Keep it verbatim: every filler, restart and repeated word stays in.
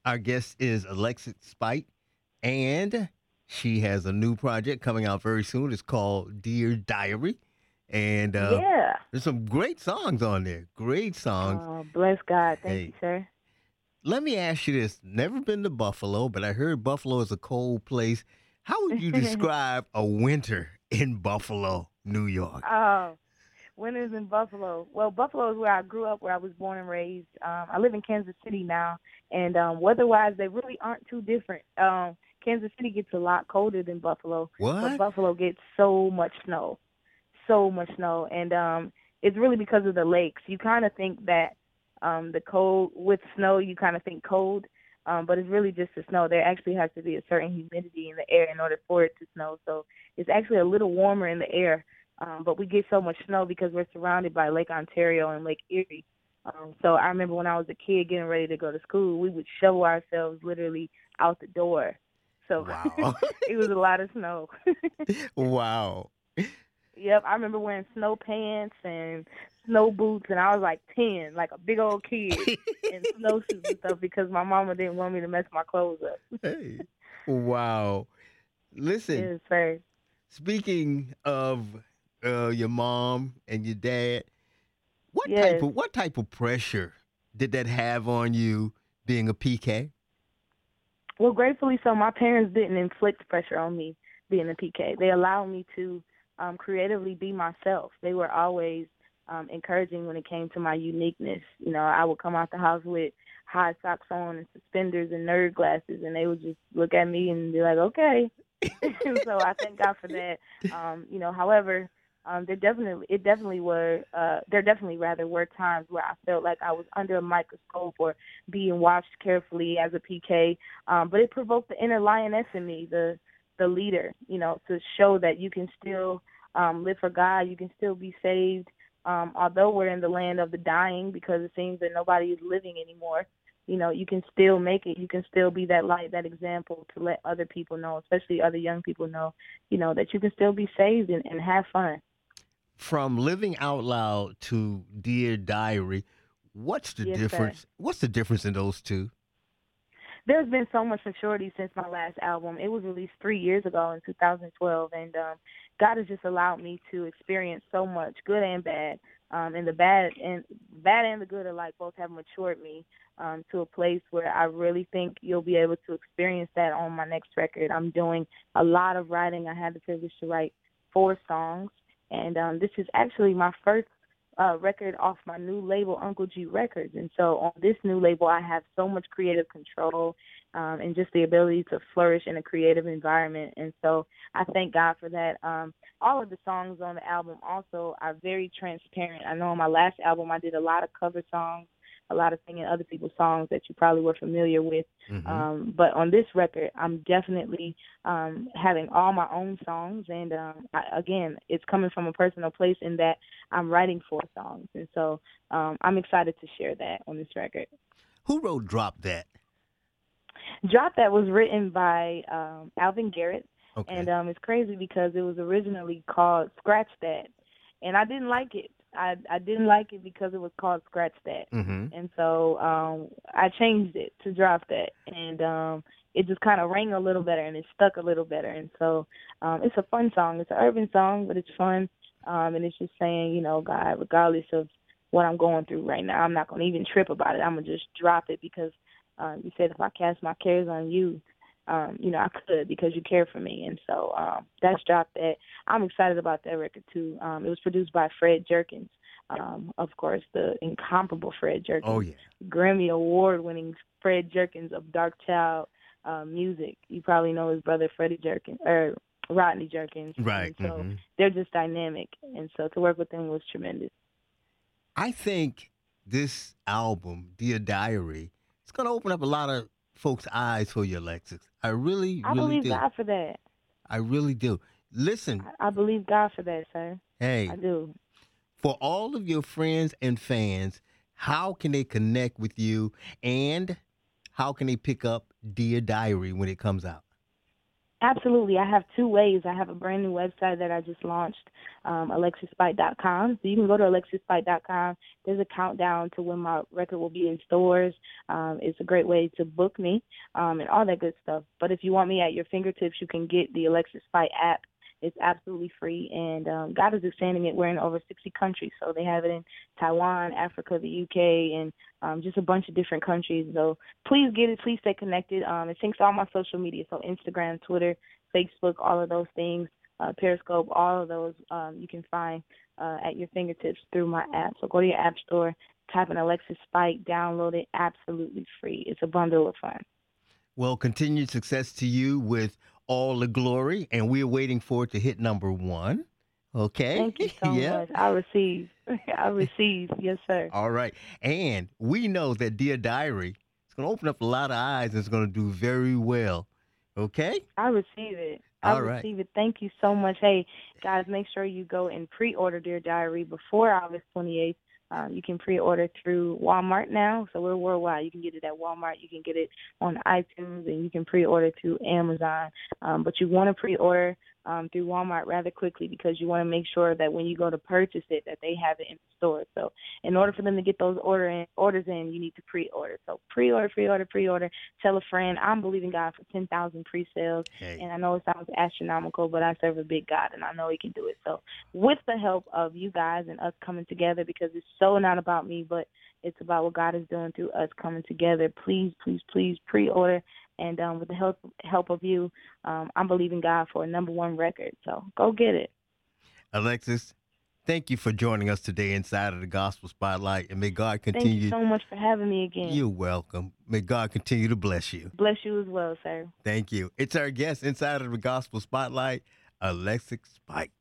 Our guest is Alexis Spite, and she has a new project coming out very soon. It's called Dear Diary, and uh, Yeah. there's some great songs on there. Great songs. Uh, bless God. Thank you, Hey, sir. let me ask you this: never been to Buffalo, but I heard Buffalo is a cold place. How would you describe a winter in Buffalo, New York? Oh, winters in Buffalo. Well, Buffalo is where I grew up, where I was born and raised. Um, I live in Kansas City now, and um, weather-wise, they really aren't too different. Um, Kansas City gets a lot colder than Buffalo, but What? Buffalo gets so much snow, so much snow, and um, it's really because of the lakes. You kind of think that um, the cold with snow, you kind of think cold, um, but it's really just the snow. There actually has to be a certain humidity in the air in order for it to snow, so it's actually a little warmer in the air, um, but we get so much snow because we're surrounded by Lake Ontario and Lake Erie. Um, so I remember when I was a kid getting ready to go to school, we would shovel ourselves literally out the door. So Wow. it was a lot of snow. Wow. Yep, I remember wearing snow pants and snow boots, and I was like ten, like a big old kid, in snowsuits and stuff because my mama didn't want me to mess my clothes up. Hey. Wow. Listen, Yes, sir. speaking of uh, your mom and your dad, what type Yes. of what type of pressure did that have on you being a P K? Well, gratefully so, my parents didn't inflict pressure on me being a P K. They allowed me to um, creatively be myself. They were always um, encouraging when it came to my uniqueness. You know, I would come out the house with high socks on and suspenders and nerd glasses, and they would just look at me and be like, okay. And so I thank God for that. Um, you know, however, um, there definitely it definitely were uh, there definitely rather were times where I felt like I was under a microscope or being watched carefully as a P K. Um, but it provoked the inner lioness in me, the the leader, you know, to show that you can still um, live for God, you can still be saved. Um, although we're in the land of the dying, because it seems that nobody is living anymore, you know, you can still make it. You can still be that light, that example to let other people know, especially other young people know, you know, that you can still be saved and, and have fun. From living out loud to Dear Diary, what's the Yes, sir. difference? What's the difference in those two? There's been so much maturity since my last album. It was released three years ago in two thousand twelve, and um, God has just allowed me to experience so much, good and bad. Um, and the bad and bad and the good alike both have matured me um, to a place where I really think you'll be able to experience that on my next record. I'm doing a lot of writing. I had the privilege to write four songs, and um, this is actually my first uh, record off my new label, Uncle G Records. And so on this new label, I have so much creative control um, and just the ability to flourish in a creative environment. And so I thank God for that. Um, all of the songs on the album also are very transparent. I know on my last album, I did a lot of cover songs, a lot of singing other people's songs that you probably were familiar with. Mm-hmm. Um, but on this record, I'm definitely um, having all my own songs. And um, I, again, it's coming from a personal place in that I'm writing four songs. And so um, I'm excited to share that on this record. Who wrote Drop That? Drop That was written by um, Alvin Garrett, and Okay. um, it's crazy because it was originally called Scratch That, and I didn't like it. I I didn't like it because it was called Scratch That, Mm-hmm. and so um, I changed it to Drop That, and um, it just kind of rang a little better and it stuck a little better, and so um, it's a fun song. It's an urban song, but it's fun, um, and it's just saying, you know, God, regardless of what I'm going through right now, I'm not gonna even trip about it. I'm gonna just drop it because um, you said if I cast my cares on you, um, you know, I could because you care for me. And so um, that's dropped that. I'm excited about that record too. Um, it was produced by Fred Jerkins, um, of course, the incomparable Fred Oh Jerkins, yeah. Grammy Award winning Fred Jerkins of Dark Child uh, music. You probably know his brother Freddie Jerkins or Rodney Jerkins. Right. And so Mm-hmm. they're just dynamic. And so to work with them was tremendous. I think this album, Dear Diary, it's gonna open up a lot of folks' eyes for you, Alexis. I really, I really believe do. God for that. I really do. Listen, I, I believe God for that, sir. I hey, do. for all of your friends and fans, how can they connect with you and how can they pick up Dear Diary when it comes out? Absolutely. I have two ways. I have a brand new website that I just launched, um, alexis spite dot com. So you can go to alexis spite dot com. There's a countdown to when my record will be in stores. Um, it's a great way to book me um, and all that good stuff. But if you want me at your fingertips, you can get the Alexis Spite app. It's absolutely free, and um, God is expanding it. We're in over sixty countries, so they have it in Taiwan, Africa, the U K, and um, just a bunch of different countries. So please get it. Please stay connected. Um, it syncs all my social media, so Instagram, Twitter, Facebook, all of those things, uh, Periscope, all of those um, you can find uh, at your fingertips through my app. So go to your app store, type in Alexis Spite, download it, absolutely free. It's a bundle of fun. Well, continued success to you with All the Glory, and we're waiting for it to hit number one. Okay? Thank you so Yeah. much. I receive. I receive. Yes, sir. All right. And we know that Dear Diary is going to open up a lot of eyes and it's going to do very well. Okay? I receive it. I All right. receive it. Thank you so much. Hey, guys, make sure you go and pre-order Dear Diary before August twenty-eighth. Um, you can pre-order through Walmart now, so we're worldwide. You can get it at Walmart. You can get it on iTunes, and you can pre-order through Amazon. Um, but you want to pre-order um, through Walmart rather quickly because you want to make sure that when you go to purchase it, that they have it in the store. So in order for them to get those order in, orders in, you need to pre-order. So pre-order, pre-order, pre-order. Tell a friend. I'm believing God for ten thousand pre-sales. Hey. And I know it sounds astronomical, but I serve a big God, and I know he can do it. So with the help of you guys and us coming together, because it's so not about me, but it's about what God is doing through us coming together, please, please, please pre-order. And um, with the help help of you, um, I'm believing God for a number one record. So go get it. Alexis, thank you for joining us today inside of the Gospel Spotlight, and may God continue. Thank you so much for having me again. You're welcome. May God continue to bless you. Bless you as well, sir. Thank you. It's our guest inside of the Gospel Spotlight, Alexis Spite.